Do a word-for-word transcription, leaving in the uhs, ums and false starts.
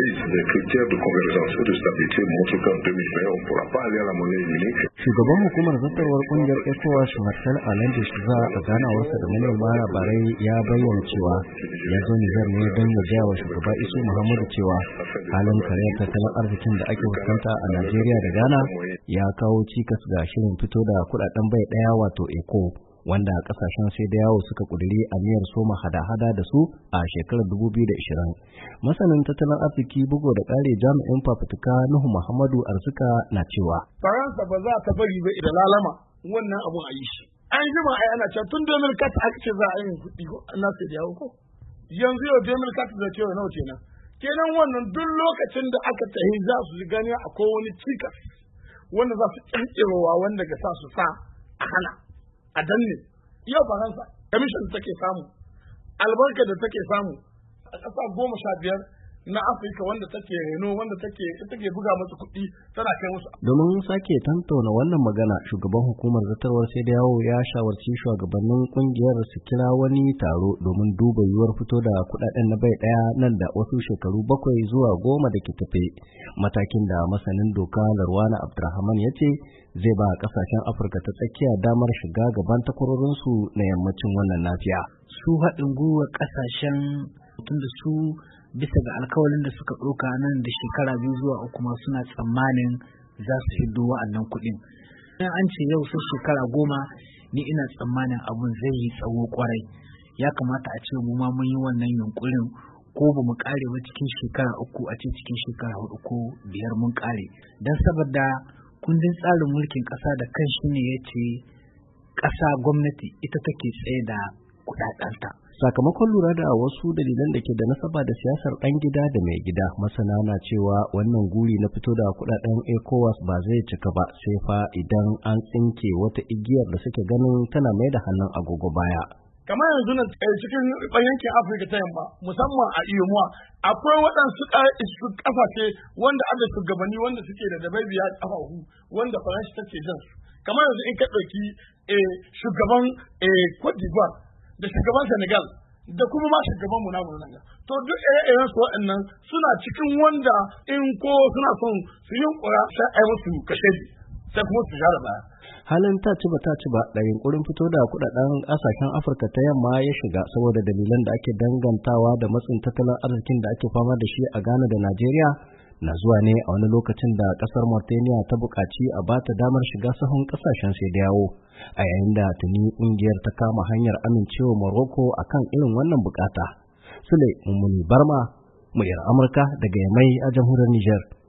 analyse des critères de convergence et de stabilité montrent qu'en deux mille vingt, on ne pourra pas aller à la monnaie unique. Shugaban hukumar zartarwar kungiyar ECOWAS Marcel Alain Souza a ganawarsa da manema labarai ya bayyana cewa ya zo Nijar ne don ya gaya wa shugaba Isu Muhammadu cewa halin kariyar tattalin arzikin da ake fuskanta a Najeriya da Ghana ya kawo cikas ga shirin fito da kudaden bai daya wato ECO, wanda kasashen sai da yawo suka kuduri aniyar soma hada-hada da su a shekarar dubu biyu da ashirin. Masanin tattalin arziki bugo da ƙare jami'in fafutuka Nuhu Muhammadu Arzika na cewa Faransa ba za ta bari ba idan lalama wannan abun a yi shi. An jima ai ana cewa tun domin kata aka ce za a yi kuɗi na sai da yawo ko. Yanzu yau domin kata da cewa nawa kenan. Kenan wannan duk lokacin da aka tahi za su ji gani akwai wani cikas wanda za su ƙirƙirowa wanda ga sa su sa a hana. A danne yau Faransa kamishin da take samu albarka da take samu a ƙasa goma sha biyar na Afirka wanda take reno wanda take take buga musu kuɗi tana kai musu. Domin sake tantauna wannan magana, shugaban hukumar zartarwar sai da yawo ya shawarci shugabannin kungiyar su kira wani taro domin duba yiwuwar fito da kuɗaɗen na bai ɗaya nan da wasu shekaru bakwai zuwa goma da ke tafe, matakin da masanin doka Larwana Abdulrahman ya ce zai ba kasashen Afirka ta tsakiya damar shiga gaban takwarorinsu na yammacin wannan lafiya. Su haɗin gwiwar ƙasashen tun da su bisa ga alkawalin da suka ɗauka nan da shekara biyu zuwa uku ma suna tsammanin za su hiddo wa'annan kuɗin. In an ce yau sun shekara goma, ni ina tsammanin abun zai yi tsawo kwarai. Ya kamata a ce mu ma mun yi wannan yunkurin ko ba mu ƙare ba cikin shekara uku, a ce cikin shekara hudu ko biyar mun ƙare. Don saboda kundin tsarin mulkin ƙasa da kan shi ne ya ce ƙasa gwamnati ita take tsaye da kuɗaɗenta. Sakamakon lura da wasu dalilan da ke da nasaba da siyasar ɗan gida da mai gida, masana na cewa wannan guri na fito da kuɗaɗen ECOWAS ba zai cika ba sai fa idan an tsinke wata igiyar da suke ganin tana mai da hannun agogo baya. Kamar yanzu na cikin yankin Afirka ta yamma musamman a Iyomuwa akwai waɗansu ƙasashe wanda aka shugabanni wanda suke da dabaibiya ƙafafu wanda Faransa take jan su. Kamar yanzu in ka ɗauki shugaban Cote d'Ivoire da shugaban Senegal da kuma ma shugaban mu namu nan. To duk ire-iren su waɗannan suna cikin wanda in ko suna son su yi ƙura sai a yi musu kashe sai kuma su jara baya. Halin ta ci ba ta ci ba da yunkurin fito da kudaden ƙasashen Afirka ta yamma ya shiga saboda dalilan da ake dangantawa da matsin tattalin arzikin da ake fama da shi a Ghana da Najeriya na zuwa ne a wani lokacin da ƙasar Mauritania ta buƙaci a ba ta damar shiga sahun ƙasashen sai da yawo, a yayin da tuni ƙungiyar ta kama hanyar amincewa Morocco akan irin wannan buƙata. Sule Mummuni Barma, muryar Amurka daga Yamai a jamhuriyar Nijar.